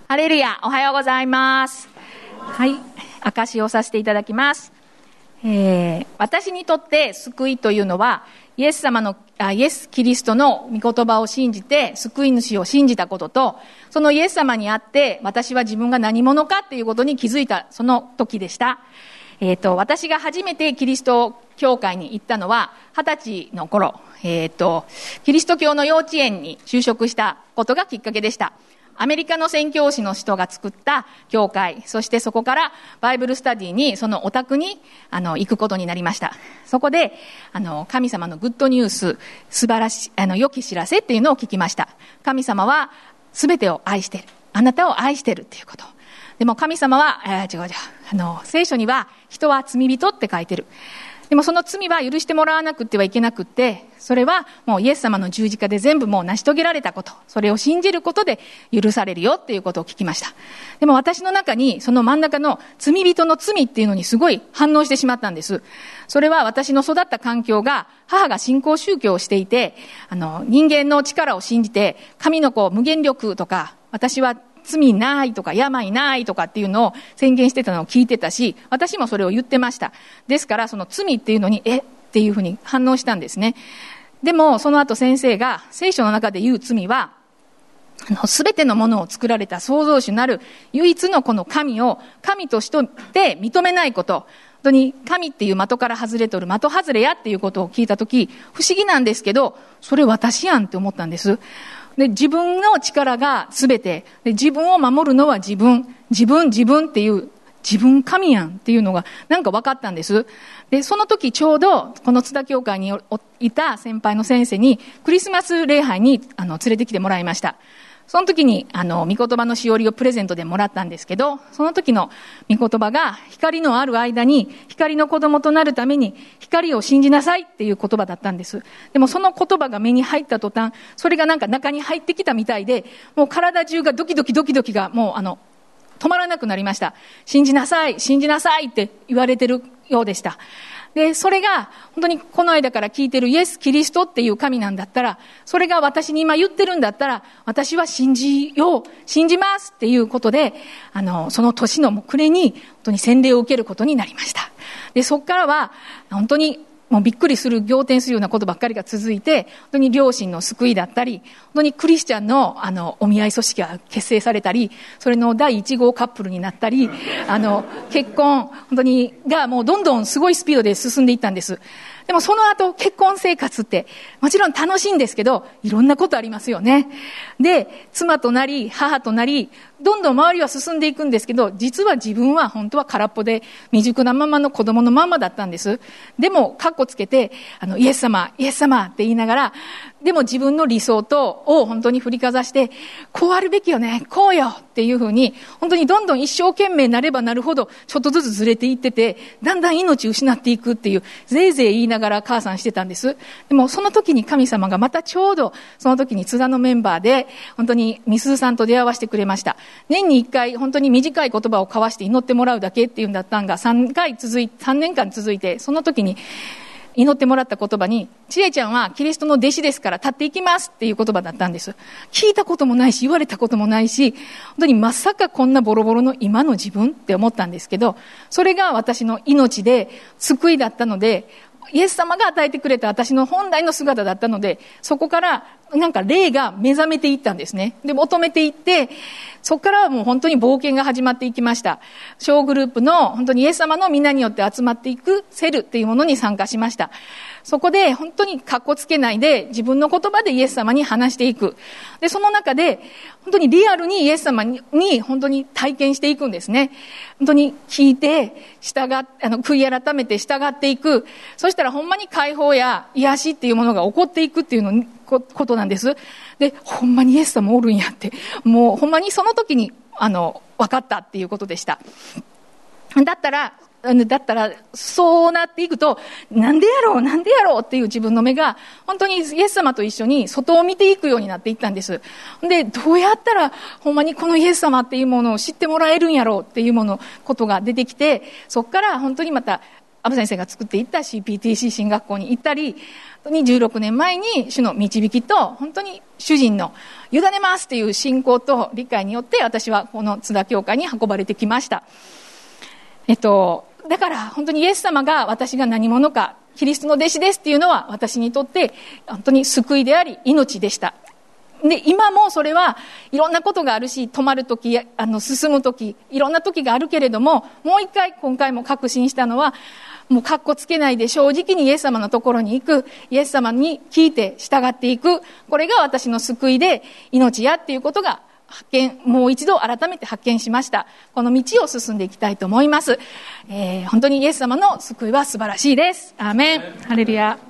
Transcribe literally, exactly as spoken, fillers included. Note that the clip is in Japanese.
ハレルヤ、おはようございます。はい、証しをさせていただきます。えー、私にとって救いというのは、イエス様のあイエス・キリストの御言葉を信じて救い主を信じたことと、そのイエス様にあって私は自分が何者かっていうことに気づいたその時でした。えーと、私が初めてキリスト教会に行ったのは二十歳の頃、えーと、キリスト教の幼稚園に就職したことがきっかけでした。アメリカの宣教師の人が作った教会、そしてそこからバイブルスタディに、そのお宅にあの行くことになりました。そこであの神様のグッドニュース、素晴らしいあの良き知らせっていうのを聞きました。神様は全てを愛している、あなたを愛しているっていうこと。でも神様は、えー、違う違うあの聖書には人は罪人って書いてる。でもその罪は許してもらわなくてはいけなくって、それはもうイエス様の十字架で全部もう成し遂げられたこと、それを信じることで許されるよっていうことを聞きました。でも私の中にその真ん中の罪人の罪っていうのにすごい反応してしまったんです。それは私の育った環境が、母が新興宗教をしていて、あの人間の力を信じて神の子無限力とか、私は罪ないとか病ないとかっていうのを宣言してたのを聞いてたし、私もそれを言ってました。ですからその罪っていうのにえっていうふうに反応したんですね。でもその後先生が聖書の中で言う罪は、あの全てのものを作られた創造主なる唯一のこの神を神として認めないこと、本当に神っていう的から外れとる的外れやっていうことを聞いたとき、不思議なんですけど、それ私やんって思ったんです。で、自分の力が全てで、自分を守るのは自分自分自分っていう自分神やんっていうのがなんか分かったんです。で、その時ちょうどこの津田教会にいた先輩の先生にクリスマス礼拝にあの連れてきてもらいました。その時にあの御言葉のしおりをプレゼントでもらったんですけど、その時の御言葉が、光のある間に光の子供となるために光を信じなさいっていう言葉だったんです。でもその言葉が目に入った途端、それがなんか中に入ってきたみたいで、もう体中がドキドキドキドキがもうあの止まらなくなりました。信じなさい信じなさいって言われてるようでした。で、それが本当にこの間から聞いてるイエス・キリストっていう神なんだったら、それが私に今言ってるんだったら、私は信じよう、信じますっていうことで、あの、その年の暮れに本当に洗礼を受けることになりました。で、そこからは本当にもうびっくりする、仰天するようなことばっかりが続いて、本当に両親の救いだったり、本当にクリスチャンのあのお見合い組織が結成されたり、それの第一号カップルになったり、あの結婚本当にがもうどんどんすごいスピードで進んでいったんです。でもその後結婚生活ってもちろん楽しいんですけど、いろんなことありますよね。で、妻となり母となり、どんどん周りは進んでいくんですけど、実は自分は本当は空っぽで未熟なままの子供のままだったんです。でもカッコつけてあのイエス様イエス様って言いながら、でも自分の理想とを本当に振りかざして、こうあるべきよね、こうよっていうふうに、本当にどんどん一生懸命なればなるほどちょっとずつずれていってて、だんだん命失っていくっていう、ぜいぜい言いながら母さんしてたんです。でもその時に神様がまたちょうどその時に津田のメンバーで本当にみすずさんと出会わせてくれました。年にいっかい本当に短い言葉を交わして祈ってもらうだけっていうんだったんが、さんかい続いさんねんかん続いて、その時に祈ってもらった言葉に、ちえちゃんはキリストの弟子ですから立っていきますっていう言葉だったんです。聞いたこともないし言われたこともないし、本当にまさかこんなボロボロの今の自分って思ったんですけど、それが私の命で救いだったので、イエス様が与えてくれた私の本来の姿だったので、そこからなんか霊が目覚めていったんですね。で、求めていって、そこからはもう本当に冒険が始まっていきました。小グループの本当にイエス様の皆によって集まっていくセルっていうものに参加しました。そこで本当にカッコつけないで自分の言葉でイエス様に話していく。で、その中で本当にリアルにイエス様に、に本当に体験していくんですね。本当に聞いて従っあの悔い改めて従っていく。そしたらほんまに解放や癒しっていうものが起こっていくっていうのことなんです。で、ほんまにイエス様おるんやって、もうほんまにその時にあの分かったっていうことでした。だったらだったらそうなっていくと、なんでやろうなんでやろうっていう自分の目が本当にイエス様と一緒に外を見ていくようになっていったんです。で、どうやったらほんまにこのイエス様っていうものを知ってもらえるんやろうっていうものことが出てきて、そこから本当にまたアブ先生が作っていった シーピーティーシー 進学校に行ったり、本当にじゅうろくねんまえに主の導きと、本当に主人の委ねますという信仰と理解によって、私はこの津田教会に運ばれてきました。えっと、だから本当にイエス様が私が何者か、キリストの弟子ですっていうのは、私にとって本当に救いであり命でした。で、今もそれはいろんなことがあるし、止まるとき、あの進むとき、いろんなときがあるけれども、もう一回今回も確信したのは、もうカッコつけないで正直にイエス様のところに行く、イエス様に聞いて従っていく、これが私の救いで命やっていうことが発見、もう一度改めて発見しました。この道を進んでいきたいと思います。えー、本当にイエス様の救いは素晴らしいです。アーメン。ハレルヤ。